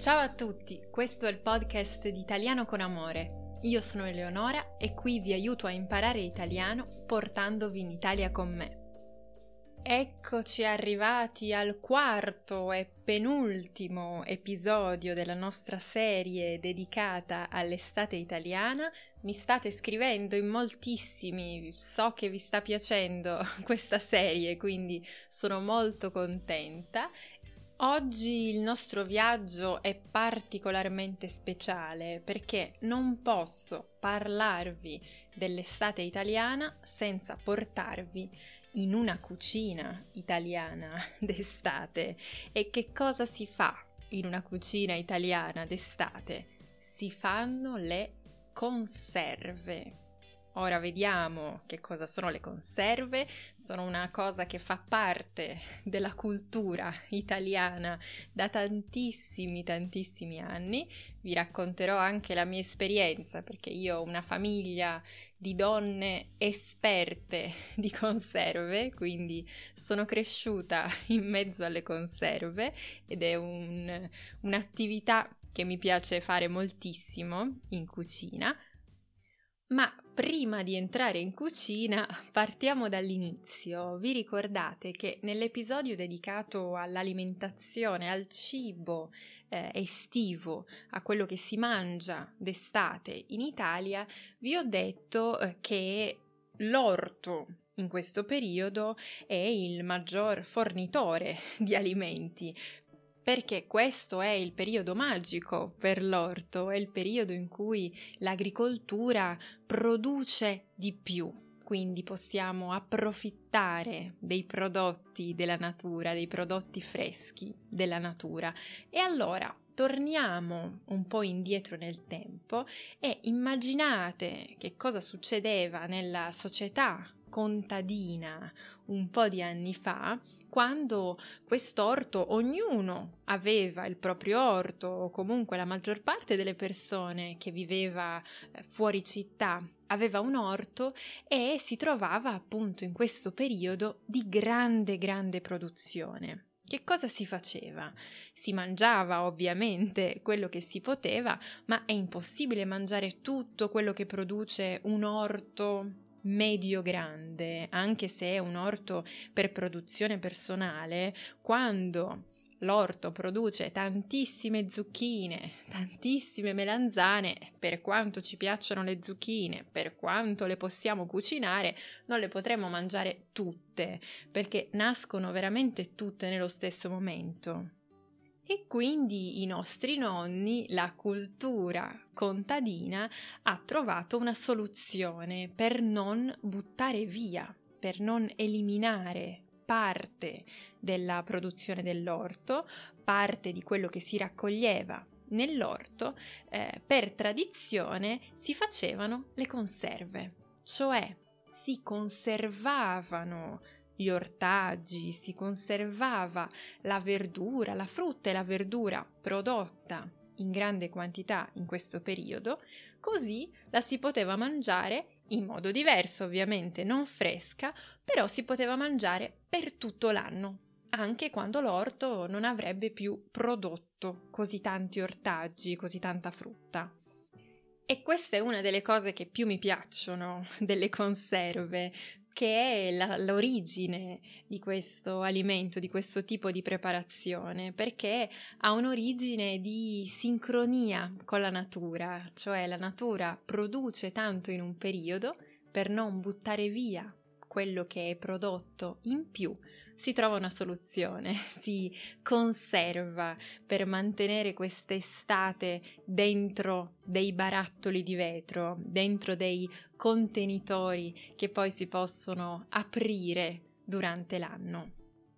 Ciao a tutti, questo è il podcast di Italiano con Amore. Io sono Eleonora e qui vi aiuto a imparare italiano portandovi in Italia con me. Eccoci arrivati al quarto e penultimo episodio della nostra serie dedicata all'estate italiana. Mi state scrivendo in moltissimi, so che vi sta piacendo questa serie, quindi sono molto contenta. Oggi il nostro viaggio è particolarmente speciale perché non posso parlarvi dell'estate italiana senza portarvi in una cucina italiana d'estate. E che cosa si fa in una cucina italiana d'estate? Si fanno le conserve. Ora vediamo che cosa sono le conserve. Sono una cosa che fa parte della cultura italiana da tantissimi anni. Vi racconterò anche la mia esperienza perché io ho una famiglia di donne esperte di conserve, quindi sono cresciuta in mezzo alle conserve ed è un'attività che mi piace fare moltissimo in cucina. Ma prima di entrare in cucina partiamo dall'inizio. Vi ricordate che nell'episodio dedicato all'alimentazione, al cibo estivo, a quello che si mangia d'estate in Italia, vi ho detto che l'orto in questo periodo è il maggior fornitore di alimenti. Perché questo è il periodo magico per l'orto, è il periodo in cui l'agricoltura produce di più, quindi possiamo approfittare dei prodotti della natura, dei prodotti freschi della natura. E allora torniamo un po' indietro nel tempo e immaginate che cosa succedeva nella società contadina un po' di anni fa, quando quest'orto ognuno aveva il proprio orto, o comunque la maggior parte delle persone che viveva fuori città aveva un orto e si trovava appunto in questo periodo di grande produzione. Che cosa si faceva? Si mangiava ovviamente quello che si poteva, ma è impossibile mangiare tutto quello che produce un orto medio-grande, anche se è un orto per produzione personale. Quando l'orto produce tantissime zucchine, tantissime melanzane, per quanto ci piacciono le zucchine, per quanto le possiamo cucinare, non le potremo mangiare tutte, perché nascono veramente tutte nello stesso momento. E quindi i nostri nonni, la cultura contadina, ha trovato una soluzione per non buttare via, per non eliminare parte della produzione dell'orto, parte di quello che si raccoglieva nell'orto. Per tradizione si facevano le conserve, cioè si conservavano gli ortaggi, si conservava la verdura, la frutta e la verdura prodotta in grande quantità in questo periodo, così la si poteva mangiare in modo diverso, ovviamente non fresca, però si poteva mangiare per tutto l'anno, anche quando l'orto non avrebbe più prodotto così tanti ortaggi, così tanta frutta. E questa è una delle cose che più mi piacciono delle conserve, che è l'origine di questo alimento, di questo tipo di preparazione, perché ha un'origine di sincronia con la natura, cioè la natura produce tanto in un periodo per non buttare via quello che è prodotto in più. Si trova una soluzione, si conserva per mantenere quest'estate dentro dei barattoli di vetro, dentro dei contenitori che poi si possono aprire durante l'anno.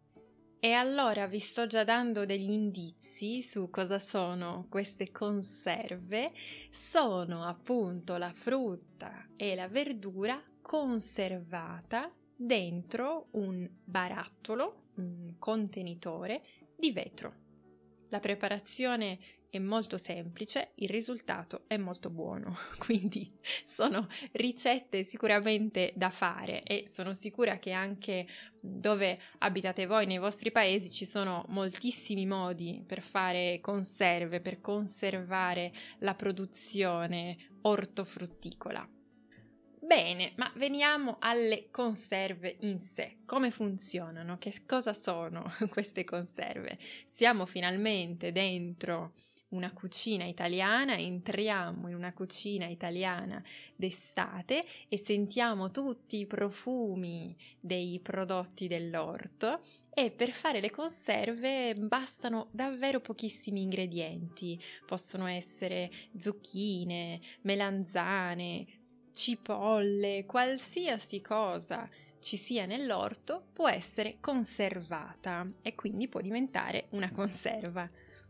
E allora vi sto già dando degli indizi su cosa sono queste conserve. Sono appunto la frutta e la verdura conservata dentro un barattolo, un contenitore di vetro. La preparazione è molto semplice, il risultato è molto buono, quindi sono ricette sicuramente da fare e sono sicura che anche dove abitate voi nei vostri paesi ci sono moltissimi modi per fare conserve, per conservare la produzione ortofrutticola. Bene, ma veniamo alle conserve in sé. Come funzionano? Che cosa sono queste conserve? Siamo finalmente dentro una cucina italiana, entriamo in una cucina italiana d'estate e sentiamo tutti i profumi dei prodotti dell'orto e per fare le conserve bastano davvero pochissimi ingredienti. Possono essere zucchine, melanzane, cipolle, qualsiasi cosa ci sia nell'orto può essere conservata e quindi può diventare una conserva.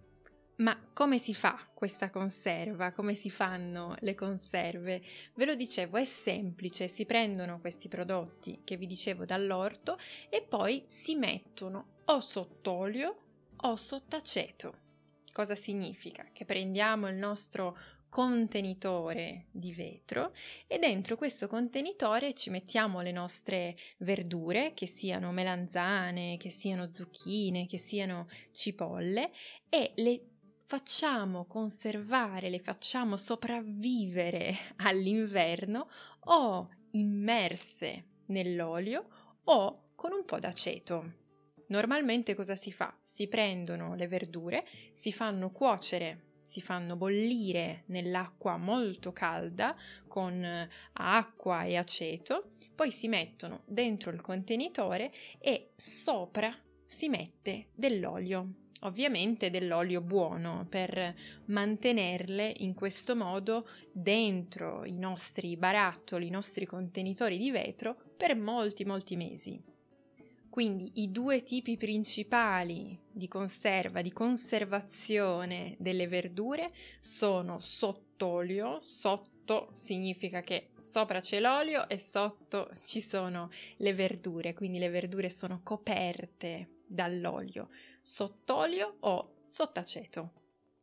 Ma come si fa questa conserva? Come si fanno le conserve? Ve lo dicevo, è semplice, si prendono questi prodotti che vi dicevo dall'orto e poi si mettono o sott'olio o sott'aceto. Cosa significa? Che prendiamo il nostro contenitore di vetro e dentro questo contenitore ci mettiamo le nostre verdure, che siano melanzane, che siano zucchine, che siano cipolle e le facciamo conservare, le facciamo sopravvivere all'inverno o immerse nell'olio o con un po' d'aceto. Normalmente cosa si fa? Si prendono le verdure, si fanno cuocere, si fanno bollire nell'acqua molto calda con acqua e aceto, poi si mettono dentro il contenitore e sopra si mette dell'olio. Ovviamente dell'olio buono per mantenerle in questo modo dentro i nostri barattoli, i nostri contenitori di vetro per molti mesi. Quindi i due tipi principali di conserva, di conservazione delle verdure sono sott'olio, sotto significa che sopra c'è l'olio e sotto ci sono le verdure, quindi le verdure sono coperte dall'olio, sott'olio o sott'aceto.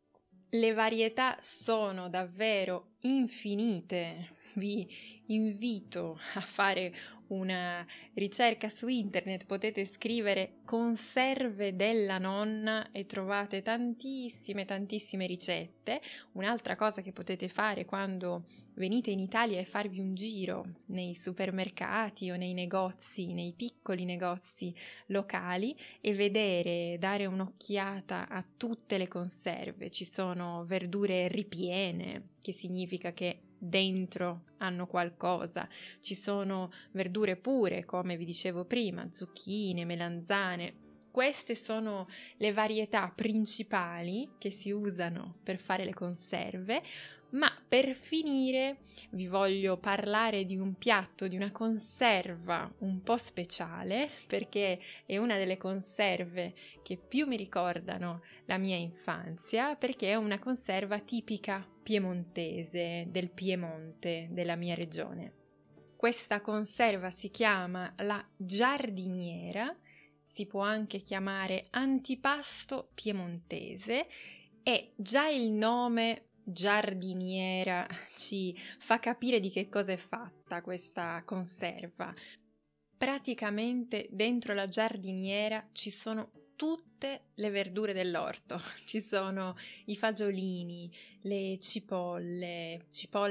Le varietà sono davvero infinite, vi invito a fare una ricerca su internet, potete scrivere conserve della nonna e trovate tantissime ricette. Un'altra cosa che potete fare quando venite in Italia è farvi un giro nei supermercati o nei negozi, nei piccoli negozi locali e vedere, dare un'occhiata a tutte le conserve. Ci sono verdure ripiene, che significa che dentro hanno qualcosa, ci sono verdure pure, come vi dicevo prima, zucchine, melanzane. Queste sono le varietà principali che si usano per fare le conserve, ma per finire vi voglio parlare di un piatto, di una conserva un po' speciale, perché è una delle conserve che più mi ricordano la mia infanzia, perché è una conserva tipica piemontese, del Piemonte, della mia regione. Questa conserva si chiama la giardiniera, si può anche chiamare antipasto piemontese e già il nome giardiniera ci fa capire di che cosa è fatta questa conserva. Praticamente dentro la giardiniera ci sono tutte le verdure dell'orto, ci sono i fagiolini, le cipolle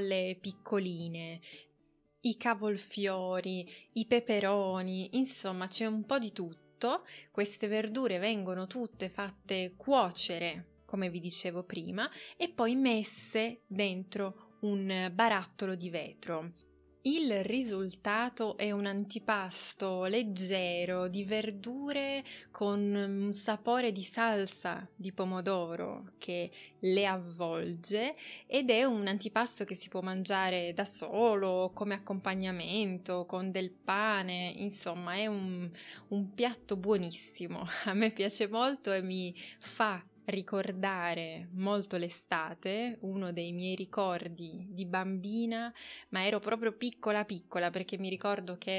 piccoline, i cavolfiori, i peperoni, insomma c'è un po' di tutto. Queste verdure vengono tutte fatte cuocere, come vi dicevo prima, e poi messe dentro un barattolo di vetro. Il risultato è un antipasto leggero di verdure con un sapore di salsa di pomodoro che le avvolge ed è un antipasto che si può mangiare da solo, come accompagnamento, con del pane, insomma è un piatto buonissimo. A me piace molto e mi fa ricordare molto l'estate, uno dei miei ricordi di bambina, ma ero proprio piccola perché mi ricordo che ero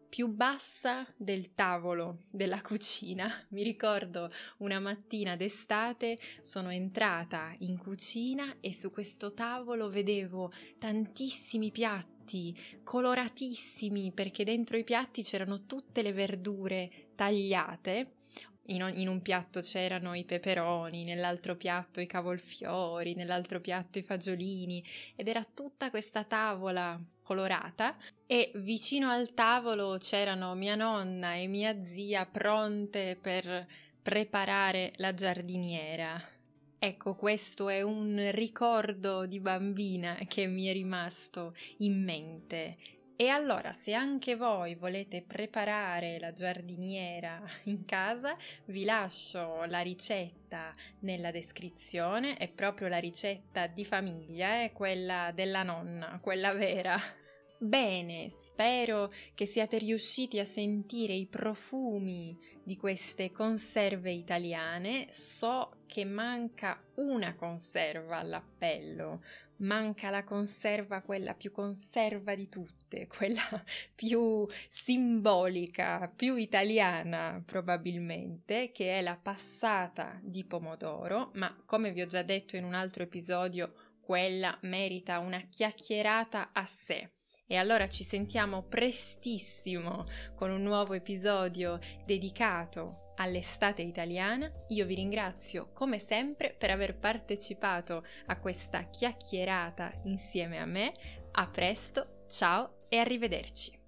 più bassa del tavolo della cucina. Mi ricordo una mattina d'estate sono entrata in cucina e su questo tavolo vedevo tantissimi piatti coloratissimi, perché dentro i piatti c'erano tutte le verdure tagliate. In un piatto c'erano i peperoni, nell'altro piatto i cavolfiori, nell'altro piatto i fagiolini, ed era tutta questa tavola colorata, e vicino al tavolo c'erano mia nonna e mia zia pronte per preparare la giardiniera. Ecco, questo è un ricordo di bambina che mi è rimasto in mente. E allora, se anche voi volete preparare la giardiniera in casa, vi lascio la ricetta nella descrizione. È proprio la ricetta di famiglia, quella della nonna, quella vera. Bene, spero che siate riusciti a sentire i profumi di queste conserve italiane. So che manca una conserva all'appello. Manca la conserva, quella più conserva di tutte, quella più simbolica, più italiana probabilmente, che è la passata di pomodoro, ma come vi ho già detto in un altro episodio, quella merita una chiacchierata a sé. E allora ci sentiamo prestissimo con un nuovo episodio dedicato all'estate italiana. Io vi ringrazio come sempre per aver partecipato a questa chiacchierata insieme a me. A presto, ciao e arrivederci!